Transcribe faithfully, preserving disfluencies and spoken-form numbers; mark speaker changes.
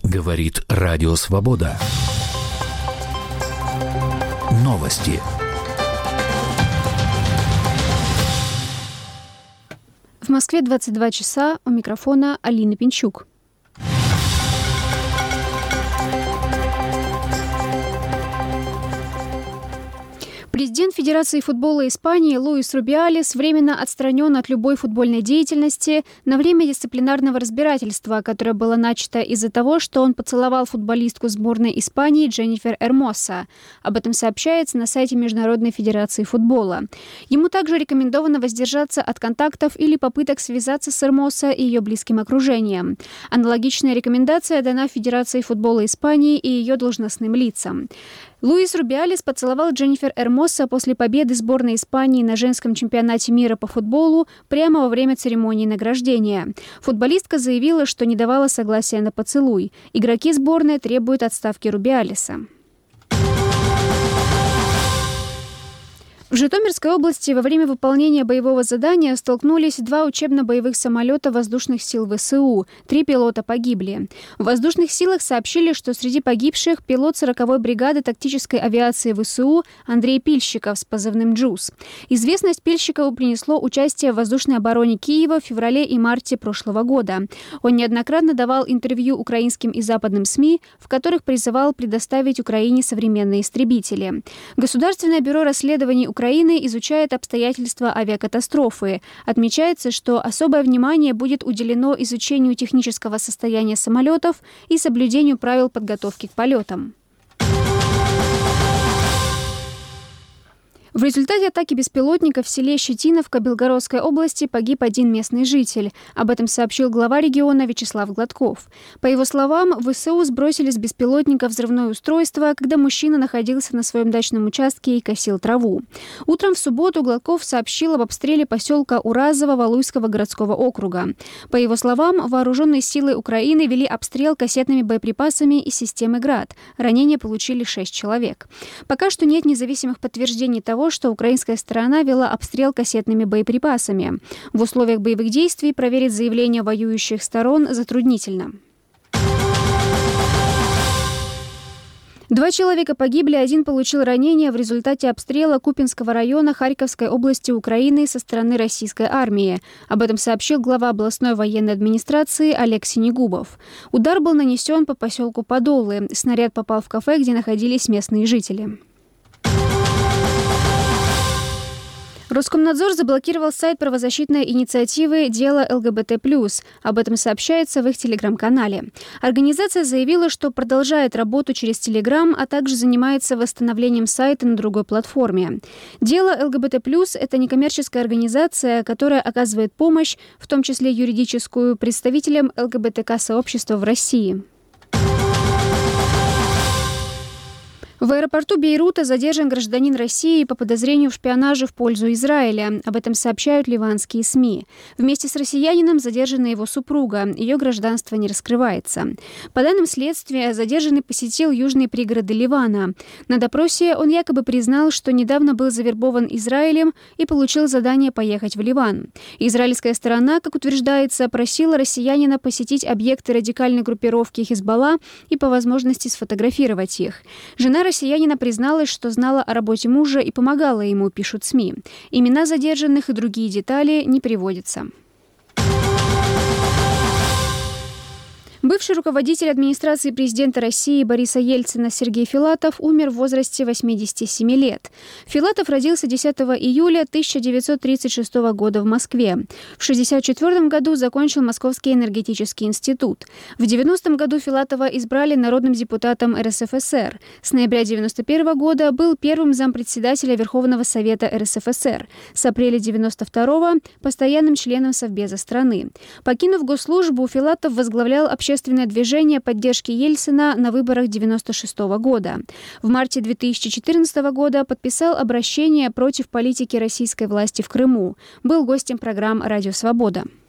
Speaker 1: Говорит Радио Свобода. Новости.
Speaker 2: В Москве двадцать два часа, у микрофона Алина Пинчук. Президент Федерации футбола Испании Луис Рубиалес временно отстранен от любой футбольной деятельности на время дисциплинарного разбирательства, которое было начато из-за того, что он поцеловал футболистку сборной Испании Дженнифер Эрмоса. Об этом сообщается на сайте Международной Федерации футбола. Ему также рекомендовано воздержаться от контактов или попыток связаться с Эрмоса и ее близким окружением. Аналогичная рекомендация дана Федерации футбола Испании и ее должностным лицам. Луис Рубиалес поцеловал Дженнифер Эрмоса после победы сборной Испании на женском чемпионате мира по футболу прямо во время церемонии награждения. Футболистка заявила, что не давала согласия на поцелуй. Игроки сборной требуют отставки Рубиалеса. В Житомирской области во время выполнения боевого задания столкнулись два учебно-боевых самолета воздушных сил ВСУ. Три пилота погибли. В воздушных силах сообщили, что среди погибших пилот сороковой бригады тактической авиации ВСУ Андрей Пильщиков с позывным «Джуз». Известность Пильщикову принесло участие в воздушной обороне Киева в феврале и марте прошлого года. Он неоднократно давал интервью украинским и западным СМИ, в которых призывал предоставить Украине современные истребители. Государственное бюро расследований Украины изучает обстоятельства авиакатастрофы. Отмечается, что особое внимание будет уделено изучению технического состояния самолетов и соблюдению правил подготовки к полетам. В результате атаки беспилотника в селе Щетиновка Белгородской области погиб один местный житель. Об этом сообщил глава региона Вячеслав Гладков. По его словам, ВСУ сбросили с беспилотника взрывное устройство, когда мужчина находился на своем дачном участке и косил траву. Утром в субботу Гладков сообщил об обстреле поселка Уразово Валуйского городского округа. По его словам, вооруженные силы Украины вели обстрел кассетными боеприпасами из системы «Град». Ранения получили шесть человек. Пока что нет независимых подтверждений того, что украинская сторона вела обстрел кассетными боеприпасами. В условиях боевых действий проверить заявления воюющих сторон затруднительно. Два человека погибли, один получил ранения в результате обстрела Купинского района Харьковской области Украины со стороны российской армии. Об этом сообщил глава областной военной администрации Олег Синегубов. Удар был нанесен по поселку Подолы. Снаряд попал в кафе, где находились местные жители. Роскомнадзор заблокировал сайт правозащитной инициативы «Дело ЛГБТ плюс». Об этом сообщается в их телеграм-канале. Организация заявила, что продолжает работу через Телеграм, а также занимается восстановлением сайта на другой платформе. «Дело ЛГБТ плюс» — это некоммерческая организация, которая оказывает помощь, в том числе юридическую, представителям ЛГБТК-сообщества в России. В аэропорту Бейрута задержан гражданин России по подозрению в шпионаже в пользу Израиля. Об этом сообщают ливанские СМИ. Вместе с россиянином задержана его супруга. Ее гражданство не раскрывается. По данным следствия, задержанный посетил южные пригороды Ливана. На допросе он якобы признал, что недавно был завербован Израилем и получил задание поехать в Ливан. Израильская сторона, как утверждается, просила россиянина посетить объекты радикальной группировки Хизбалла и по возможности сфотографировать их. Жена россиянина призналась, что знала о работе мужа и помогала ему, пишут СМИ. Имена задержанных и другие детали не приводятся. Бывший руководитель администрации президента России Бориса Ельцина Сергей Филатов умер в возрасте восьмидесяти семи лет. Филатов родился десятого июля тысяча девятьсот тридцать шестого года в Москве. В шестьдесят четвёртом году закончил Московский энергетический институт. В девяностом году Филатова избрали народным депутатом эр эс эф эс эр. С ноября девяносто первого года был первым зампредседателя Верховного Совета эр эс эф эс эр. С апреля девяносто второго – постоянным членом Совбеза страны. Покинув госслужбу, Филатов возглавлял общественное общественное движение поддержки Ельцина на выборах девяносто шестого года. В марте две тысячи четырнадцатого года подписал обращение против политики российской власти в Крыму. Был гостем программ «Радио Свобода».